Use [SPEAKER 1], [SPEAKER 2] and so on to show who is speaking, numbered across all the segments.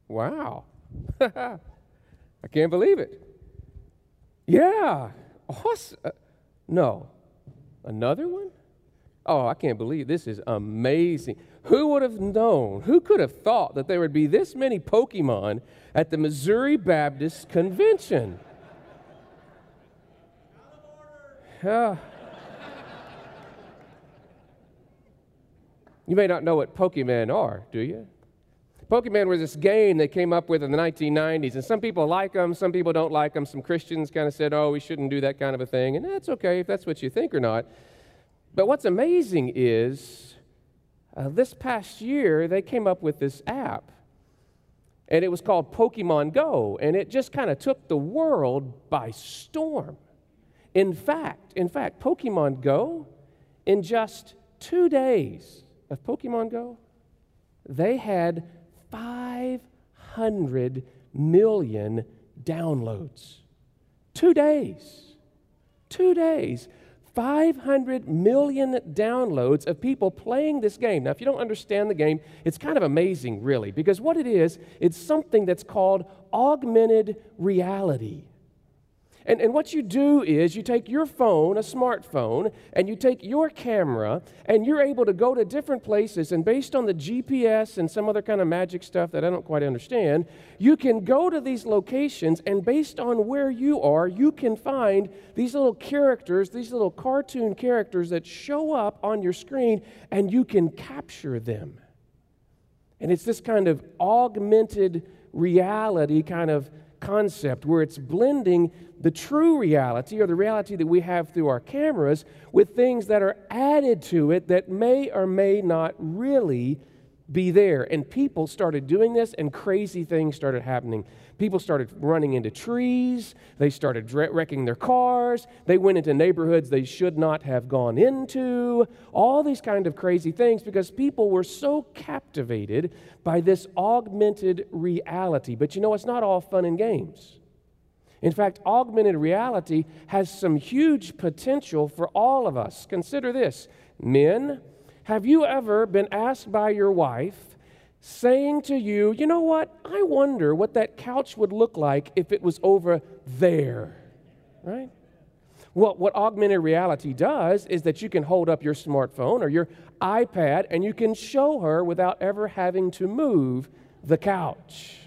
[SPEAKER 1] Wow. I can't believe it. Yeah. Awesome. No. Another one? Oh, I can't believe this is amazing. Who would have known? Who could have thought that there would be this many Pokemon at the Missouri Baptist Convention? You may not know what Pokemon are, do you? Pokemon was this game they came up with in the 1990s, and some people like them, some people don't like them. Some Christians kind of said, oh, we shouldn't do that kind of a thing, and that's okay if that's what you think or not. But what's amazing is this past year they came up with this app, and it was called Pokemon Go, and it just kind of took the world by storm. In fact, Pokemon Go, in just 2 days of Pokemon Go, they had 500 million downloads. 2 days. 2 days. 500 million downloads of people playing this game. Now, if you don't understand the game, it's kind of amazing, really, because what it is, it's something that's called augmented reality. And what you do is you take your phone, a smartphone, and you take your camera, and you're able to go to different places, and based on the GPS and some other kind of magic stuff that I don't quite understand, you can go to these locations, and based on where you are, you can find these little characters, these little cartoon characters that show up on your screen, and you can capture them. And it's this kind of augmented reality kind of concept where it's blending the true reality or the reality that we have through our cameras with things that are added to it that may or may not really be there. And people started doing this, and crazy things started happening. People started running into trees. They started wrecking their cars. They went into neighborhoods they should not have gone into. All these kind of crazy things because people were so captivated by this augmented reality. But you know, it's not all fun and games. In fact, augmented reality has some huge potential for all of us. Consider this. Men, have you ever been asked by your wife saying to you, you know what, I wonder what that couch would look like if it was over there, right? Well, what augmented reality does is that you can hold up your smartphone or your iPad and you can show her without ever having to move the couch.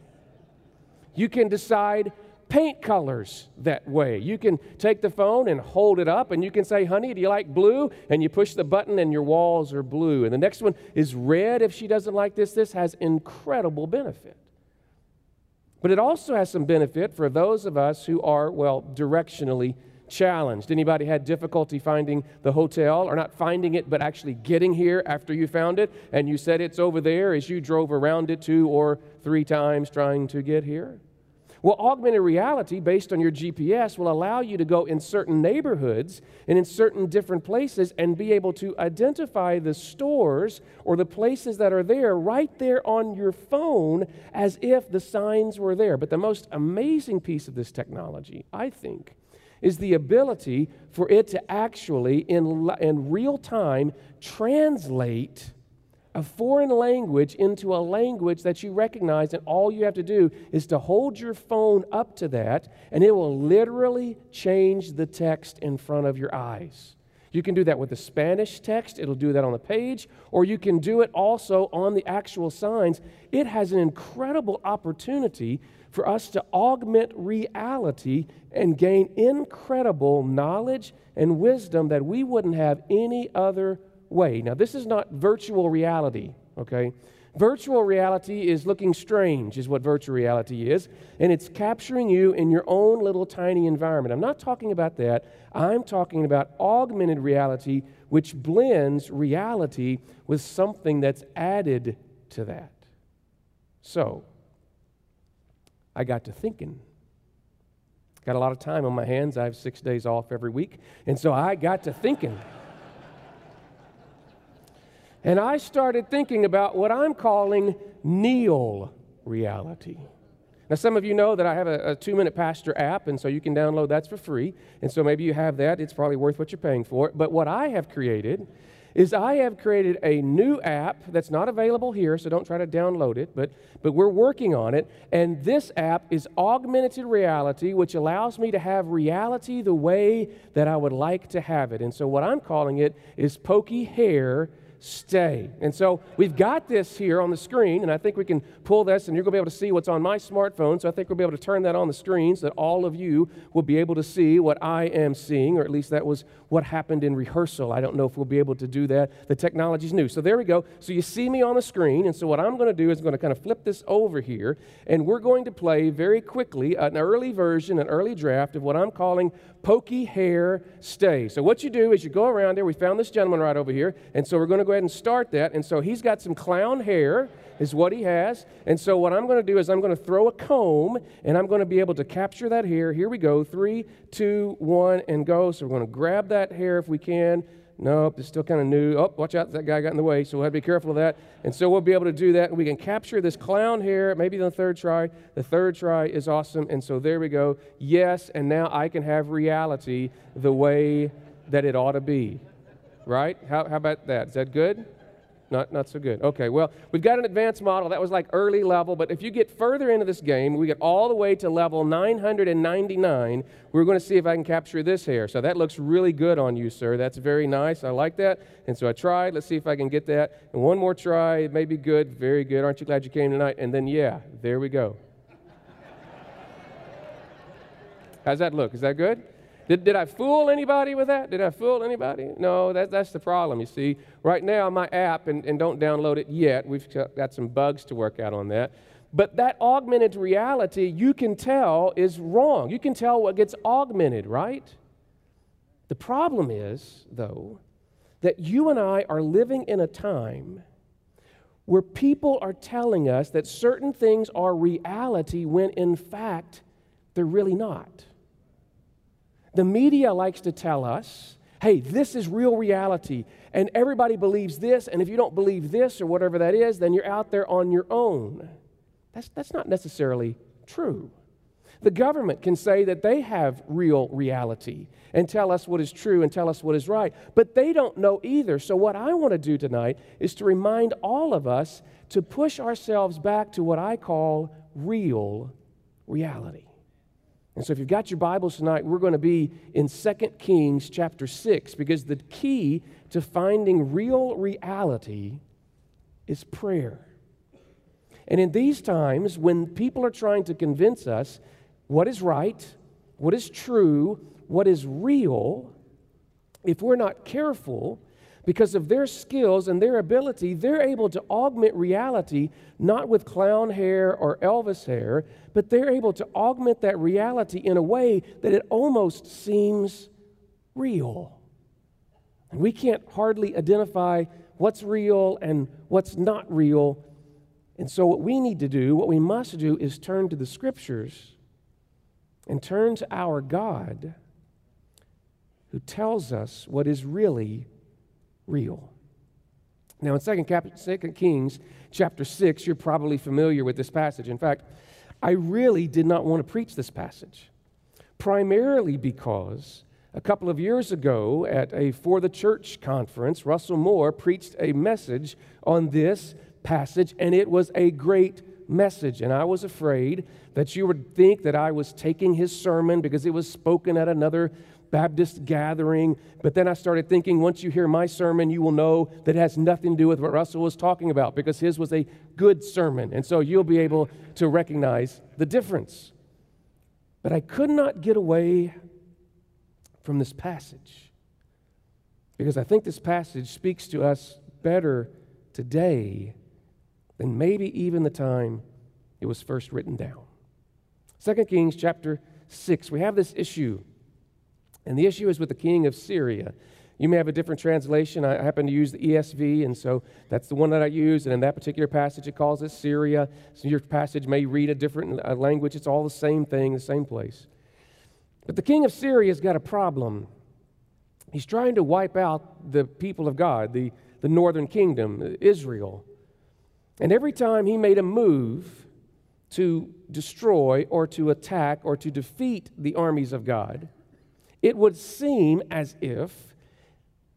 [SPEAKER 1] You can decide paint colors that way. You can take the phone and hold it up and you can say, honey, do you like blue? And you push the button and your walls are blue. And the next one is red if she doesn't like this. This has incredible benefit. But it also has some benefit for those of us who are, well, directionally challenged. Anybody had difficulty finding the hotel, or not finding it, but actually getting here after you found it and you said it's over there as you drove around it 2 or 3 times trying to get here? Well, augmented reality based on your GPS will allow you to go in certain neighborhoods and in certain different places and be able to identify the stores or the places that are there right there on your phone as if the signs were there. But the most amazing piece of this technology, I think, is the ability for it to actually, in real time, translate a foreign language into a language that you recognize, and all you have to do is to hold your phone up to that, and it will literally change the text in front of your eyes. You can do that with the Spanish text. It'll do that on the page, or you can do it also on the actual signs. It has an incredible opportunity for us to augment reality and gain incredible knowledge and wisdom that we wouldn't have any other way. Now, this is not virtual reality, okay? Virtual reality is looking strange, is what virtual reality is, and it's capturing you in your own little tiny environment. I'm not talking about that. I'm talking about augmented reality, which blends reality with something that's added to that. So, I got to thinking. Got a lot of time on my hands. I have 6 days off every week, and so I got to thinking. And I started thinking about what I'm calling Neil reality. Now, some of you know that I have a 2-Minute Pastor app, and so you can download that for free. And so maybe you have that. It's probably worth what you're paying for it. But what I have created is I have created a new app that's not available here, so don't try to download it, but we're working on it. And this app is augmented reality, which allows me to have reality the way that I would like to have it. And so what I'm calling it is Pokey Hair Stay. And so we've got this here on the screen, and I think we can pull this, and you're going to be able to see what's on my smartphone. So I think we'll be able to turn that on the screen so that all of you will be able to see what I am seeing, or at least that was what happened in rehearsal. I don't know if we'll be able to do that. The technology's new. So there we go. So you see me on the screen, and so what I'm going to do is I'm going to kind of flip this over here, and we're going to play very quickly an early version, an early draft of what I'm calling Pokey Hair Stay. So what you do is you go around there. We found this gentleman right over here, and so we're going to go ahead and start that. And so he's got some clown hair is what he has. And so what I'm going to do is I'm going to throw a comb, and I'm going to be able to capture that hair. Here we go. 3, 2, 1, and go. So we're going to grab that hair if we can. Nope, it's still kind of new. Oh, watch out, that guy got in the way, so we'll have to be careful of that. And so we'll be able to do that, and we can capture this clown hair, maybe on the third try. The third try is awesome, and so there we go. Yes, and now I can have reality the way that it ought to be. Right? How about that? Is that good? Not so good. Okay, well, we've got an advanced model. That was like early level, but if you get further into this game, we get all the way to level 999. We're going to see if I can capture this hair. So that looks really good on you, sir. That's very nice. I like that. And so I tried. Let's see if I can get that. And one more try. It may be good. Very good. Aren't you glad you came tonight? And then, yeah, there we go. How's that look? Is that good? Did I fool anybody with that? Did I fool anybody? No, that's the problem, you see. Right now, my app, and don't download it yet. We've got some bugs to work out on that. But that augmented reality, you can tell, is wrong. You can tell what gets augmented, right? The problem is, though, that you and I are living in a time where people are telling us that certain things are reality when, in fact, they're really not. The media likes to tell us, hey, this is real reality, and everybody believes this, and if you don't believe this or whatever that is, then you're out there on your own. That's not necessarily true. The government can say that they have real reality and tell us what is true and tell us what is right, but they don't know either. So what I want to do tonight is to remind all of us to push ourselves back to what I call real reality. And so if you've got your Bibles tonight, we're going to be in 2 Kings chapter 6, because the key to finding real reality is prayer. And in these times, when people are trying to convince us what is right, what is true, what is real, if we're not careful, because of their skills and their ability, they're able to augment reality, not with clown hair or Elvis hair, but they're able to augment that reality in a way that it almost seems real. And we can't hardly identify what's real and what's not real. And so what we need to do, what we must do, is turn to the Scriptures and turn to our God, who tells us what is really real. Now, in 2 Kings chapter 6, you're probably familiar with this passage. In fact, I really did not want to preach this passage, primarily because a couple of years ago at a For the Church conference, Russell Moore preached a message on this passage, and it was a great message. And I was afraid that you would think that I was taking his sermon because it was spoken at another Baptist gathering, but then I started thinking, once you hear my sermon, you will know that it has nothing to do with what Russell was talking about, because his was a good sermon, and so you'll be able to recognize the difference. But I could not get away from this passage, because I think this passage speaks to us better today than maybe even the time it was first written down. 2 Kings chapter 6, we have this issue. And the issue is with the king of Syria. You may have a different translation. I happen to use the ESV, and so that's the one that I use. And in that particular passage, it calls it Syria. So your passage may read a different language. It's all the same thing, the same place. But the king of Syria has got a problem. He's trying to wipe out the people of God, the northern kingdom, Israel. And every time he made a move to destroy or to attack or to defeat the armies of God, it would seem as if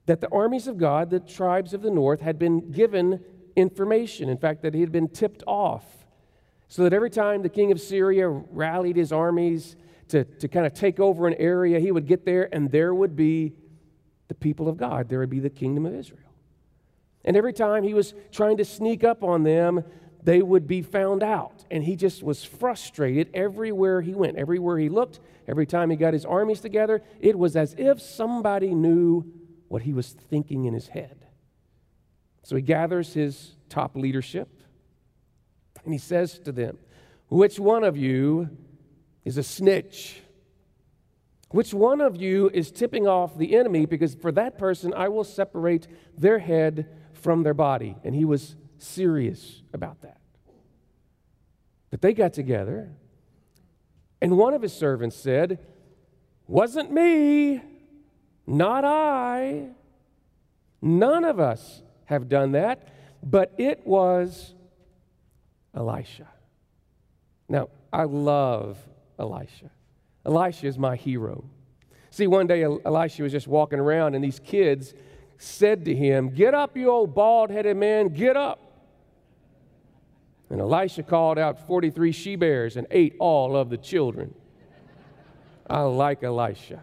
[SPEAKER 1] that the armies of God, the tribes of the north, had been given information. In fact, that he had been tipped off. So that every time the king of Syria rallied his armies to kind of take over an area, he would get there and there would be the people of God. There would be the kingdom of Israel. And every time he was trying to sneak up on them, they would be found out. And he just was frustrated everywhere he went. Everywhere he looked, every time he got his armies together, it was as if somebody knew what he was thinking in his head. So he gathers his top leadership and he says to them, which one of you is a snitch? Which one of you is tipping off the enemy? Because for that person, I will separate their head from their body. And he was serious about that. But they got together, and one of his servants said, wasn't me, not I. None of us have done that, but it was Elisha. Now, I love Elisha. Elisha is my hero. See, one day Elisha was just walking around, and these kids said to him, get up, you old bald-headed man, get up. And Elisha called out 43 she-bears and ate all of the children. I like Elisha.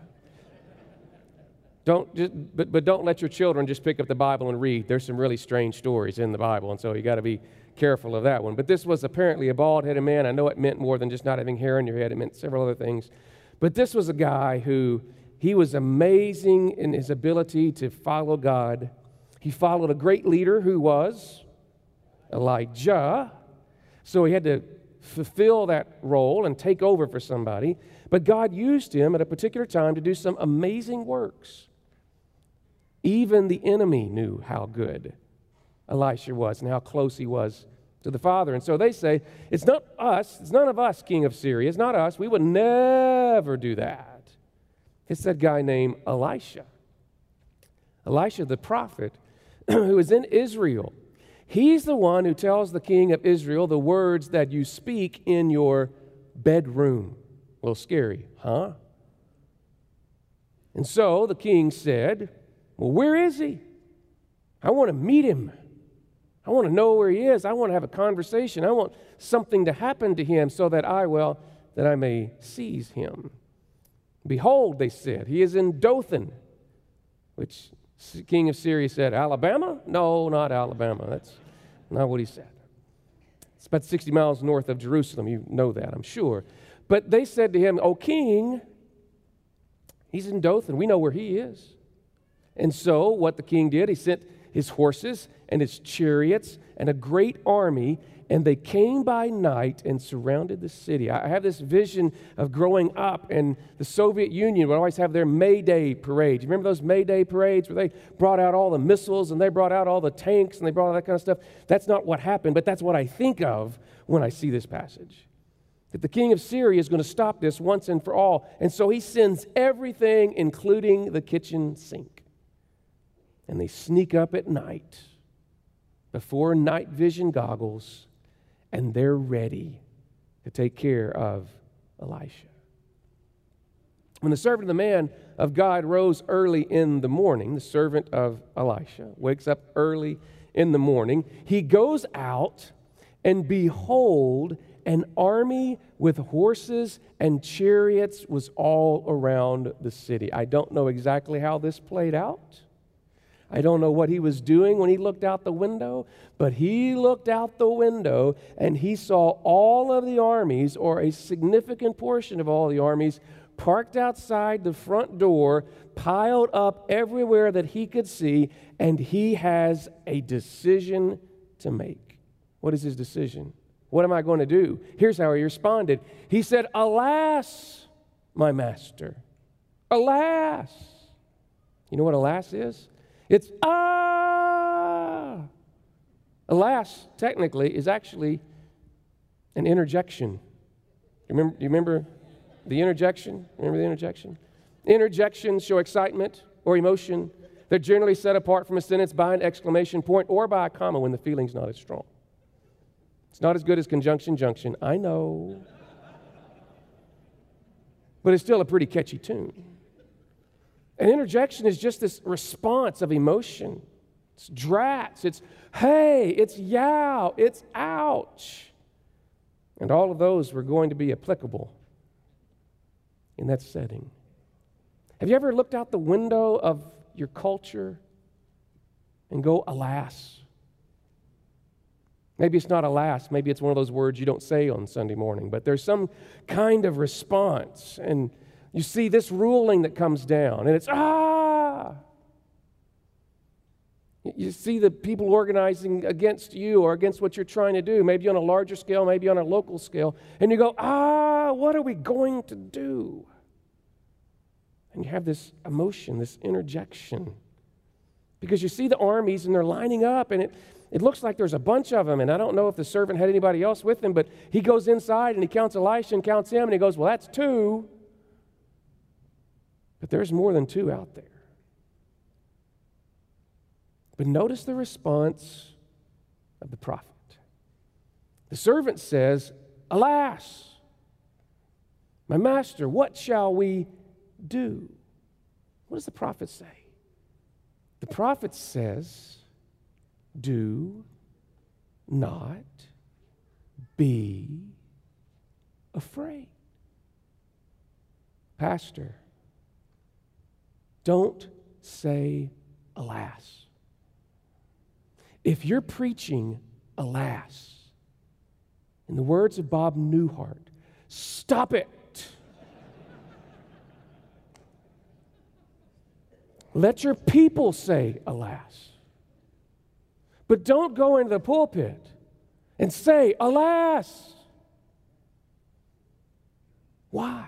[SPEAKER 1] But don't let your children just pick up the Bible and read. There's some really strange stories in the Bible, and so you got to be careful of that one. But this was apparently a bald-headed man. I know it meant more than just not having hair on your head. It meant several other things. But this was a guy who, he was amazing in his ability to follow God. He followed a great leader who was Elijah. So he had to fulfill that role and take over for somebody. But God used him at a particular time to do some amazing works. Even the enemy knew how good Elisha was and how close he was to the Father. And so they say, it's not us, it's none of us, king of Syria, it's not us, we would never do that. It's that guy named Elisha. Elisha the prophet who is in Israel. He's the one who tells the king of Israel the words that you speak in your bedroom. A little scary, huh? And so the king said, well, where is he? I want to meet him. I want to know where he is. I want to have a conversation. I want something to happen to him so that I may seize him. Behold, they said, he is in Dothan, which the king of Syria said, Alabama? No, not Alabama. That's not what he said. It's about 60 miles north of Jerusalem. You know that, I'm sure. But they said to him, O king, he's in Dothan. We know where he is. And so what the king did, he sent his horses and his chariots and a great army, and they came by night and surrounded the city. I have this vision of growing up, and the Soviet Union would always have their May Day parade. You remember those May Day parades where they brought out all the missiles and they brought out all the tanks and they brought all that kind of stuff? That's not what happened, but that's what I think of when I see this passage. That the king of Syria is going to stop this once and for all. And so he sends everything, including the kitchen sink. And they sneak up at night before night vision goggles, and they're ready to take care of Elisha. When the servant of the man of God rose early in the morning, the servant of Elisha wakes up early in the morning, he goes out, and behold, an army with horses and chariots was all around the city. I don't know exactly how this played out. I don't know what he was doing when he looked out the window, but he looked out the window and he saw all of the armies, or a significant portion of all the armies, parked outside the front door, piled up everywhere that he could see, and he has a decision to make. What is his decision? What am I going to do? Here's how he responded. He said, Alas, my master. Alas. You know what alas is? It's Alas, technically, is actually an interjection. You remember the interjection? Remember the interjection? Interjections show excitement or emotion. They're generally set apart from a sentence by an exclamation point or by a comma when the feeling's not as strong. It's not as good as conjunction junction, I know. But it's still a pretty catchy tune. An interjection is just this response of emotion. It's drats, it's hey, it's yow, it's ouch. And all of those were going to be applicable in that setting. Have you ever looked out the window of your culture and go, alas? Maybe it's not alas, maybe it's one of those words you don't say on Sunday morning, but there's some kind of response, and you see this ruling that comes down, and it's, ah! You see the people organizing against you or against what you're trying to do, maybe on a larger scale, maybe on a local scale, and you go, ah, what are we going to do? And you have this emotion, this interjection, because you see the armies and they're lining up, and it looks like there's a bunch of them, and I don't know if the servant had anybody else with him, but he goes inside and he counts Elisha and counts him, and he goes, well, that's 2. But there's more than 2 out there. But notice the response of the prophet. The servant says, alas, my master, what shall we do? What does the prophet say? The prophet says, do not be afraid. Pastor, don't say alas. If you're preaching alas, in the words of Bob Newhart, stop it. Let your people say alas. But don't go into the pulpit and say alas. Why?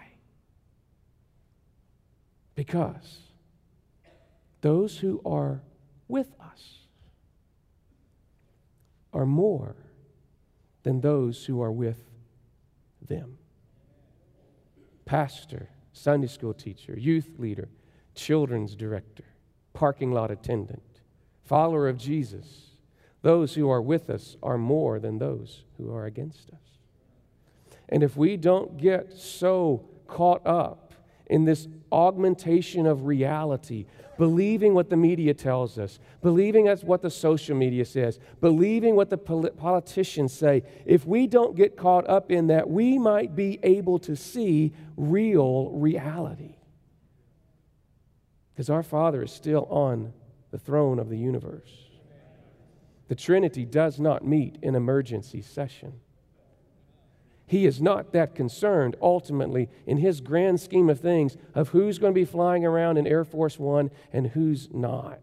[SPEAKER 1] Because those who are with us are more than those who are with them. Pastor, Sunday school teacher, youth leader, children's director, parking lot attendant, follower of Jesus, those who are with us are more than those who are against us. And if we don't get so caught up in this augmentation of reality, believing what the media tells us, believing that's what the social media says, believing what the politicians say, if we don't get caught up in that, we might be able to see real reality. Because our Father is still on the throne of the universe. The Trinity does not meet in emergency session. He is not that concerned, ultimately, in His grand scheme of things, of who's going to be flying around in Air Force One and who's not.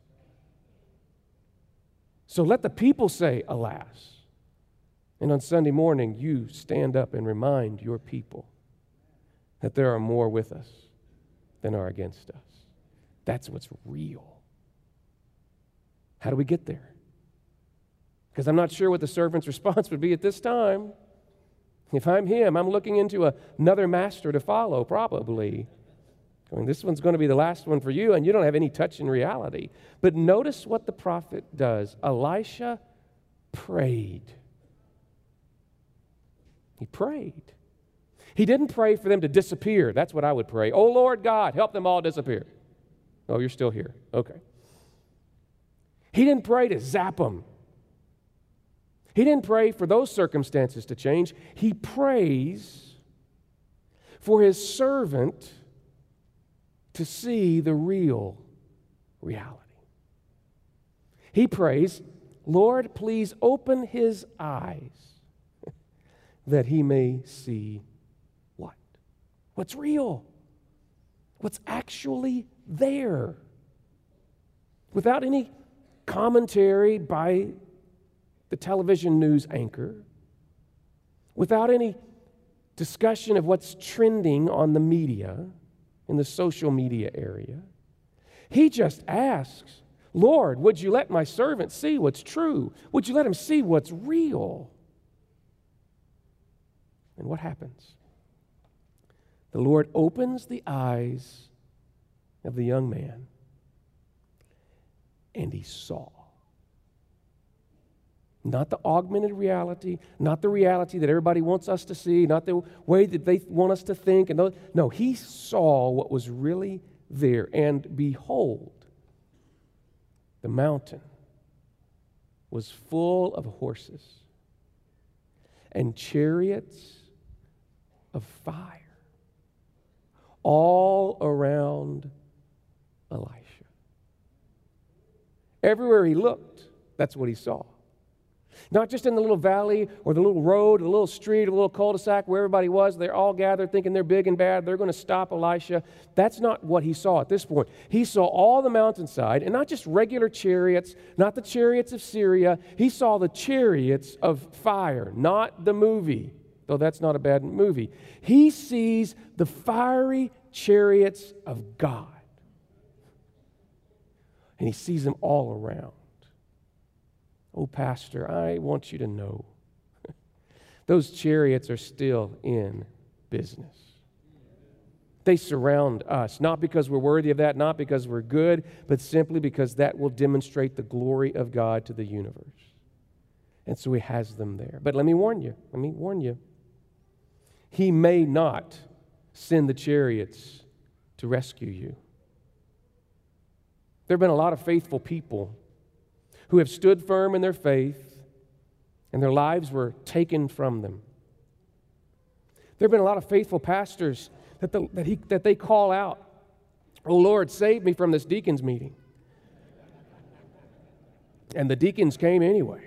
[SPEAKER 1] So let the people say, alas. And on Sunday morning, you stand up and remind your people that there are more with us than are against us. That's what's real. How do we get there? Because I'm not sure what the servant's response would be at this time. If I'm him, I'm looking into another master to follow, probably. Going, this one's going to be the last one for you, and you don't have any touch in reality. But notice what the prophet does. Elisha prayed. He prayed. He didn't pray for them to disappear. That's what I would pray. Oh, Lord God, help them all disappear. Oh, you're still here. Okay. He didn't pray to zap them. He didn't pray for those circumstances to change. He prays for his servant to see the real reality. He prays, Lord, please open his eyes that he may see what? What's real? What's actually there? Without any commentary by the television news anchor, without any discussion of what's trending on the media, in the social media area. He just asks, Lord, would you let my servant see what's true? Would you let him see what's real? And what happens? The Lord opens the eyes of the young man, and he saw. Not the augmented reality, not the reality that everybody wants us to see, not the way that they want us to think. No, he saw what was really there, and behold, the mountain was full of horses and chariots of fire all around Elisha. Everywhere he looked, that's what he saw. Not just in the little valley or the little road, or the little street, or the little cul-de-sac where everybody was. They're all gathered thinking they're big and bad. They're going to stop Elisha. That's not what he saw at this point. He saw all the mountainside, and not just regular chariots, not the chariots of Syria. He saw the chariots of fire, not the movie, though that's not a bad movie. He sees the fiery chariots of God. And he sees them all around. Oh, Pastor, I want you to know those chariots are still in business. They surround us, not because we're worthy of that, not because we're good, but simply because that will demonstrate the glory of God to the universe. And so he has them there. But let me warn you. He may not send the chariots to rescue you. There have been a lot of faithful people who have stood firm in their faith, and their lives were taken from them. There have been a lot of faithful pastors that they call out, "Oh Lord, save me from this deacons meeting." And the deacons came anyway.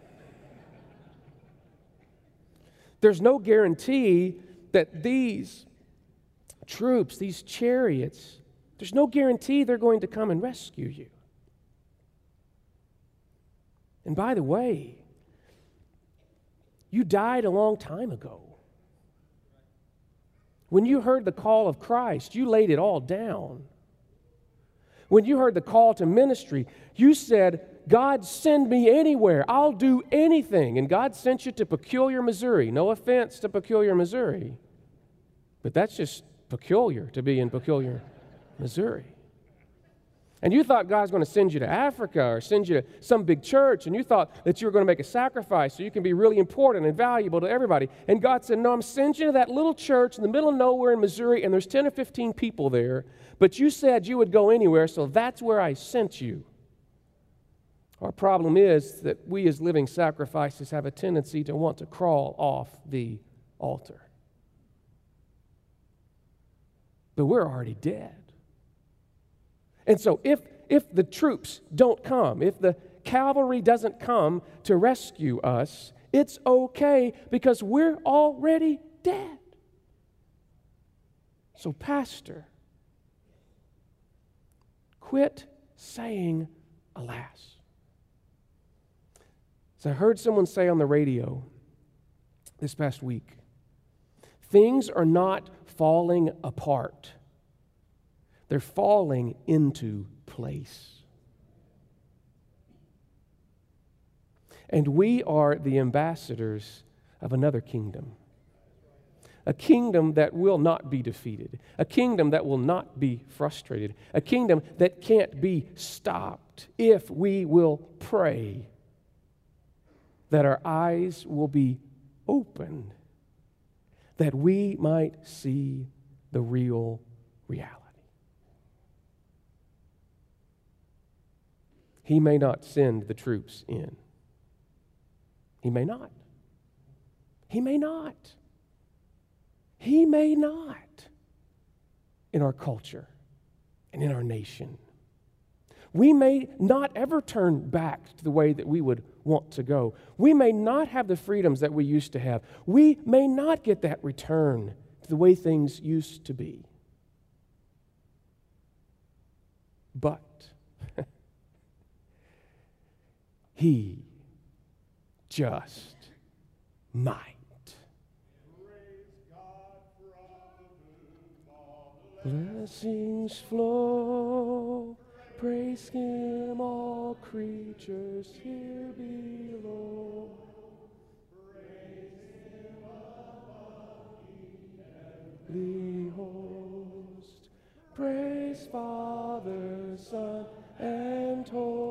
[SPEAKER 1] There's no guarantee that these troops, these chariots, there's no guarantee they're going to come and rescue you. And by the way, you died a long time ago. When you heard the call of Christ, you laid it all down. When you heard the call to ministry, you said, "God, send me anywhere. I'll do anything." And God sent you to Peculiar, Missouri. No offense to Peculiar, Missouri, but that's just peculiar to be in Peculiar, Missouri. And you thought God was going to send you to Africa or send you to some big church, and you thought that you were going to make a sacrifice so you can be really important and valuable to everybody. And God said, "No, I'm sending you to that little church in the middle of nowhere in Missouri, and there's 10 or 15 people there, but you said you would go anywhere, so that's where I sent you." Our problem is that we as living sacrifices have a tendency to want to crawl off the altar. But we're already dead. And so if the troops don't come, if the cavalry doesn't come to rescue us, it's okay because we're already dead. So, Pastor, quit saying alas. So I heard someone say on the radio this past week, things are not falling apart. They're falling into place. And we are the ambassadors of another kingdom. A kingdom that will not be defeated. A kingdom that will not be frustrated. A kingdom that can't be stopped if we will pray that our eyes will be opened, that we might see the real reality. He may not send the troops in. He may not. He may not. He may not in our culture and in our nation. We may not ever turn back to the way that we would want to go. We may not have the freedoms that we used to have. We may not get that return to the way things used to be. But He just might. Blessings flow, praise Him, all creatures here below. Praise Him above the heavenly host. Praise Father, Son, and Holy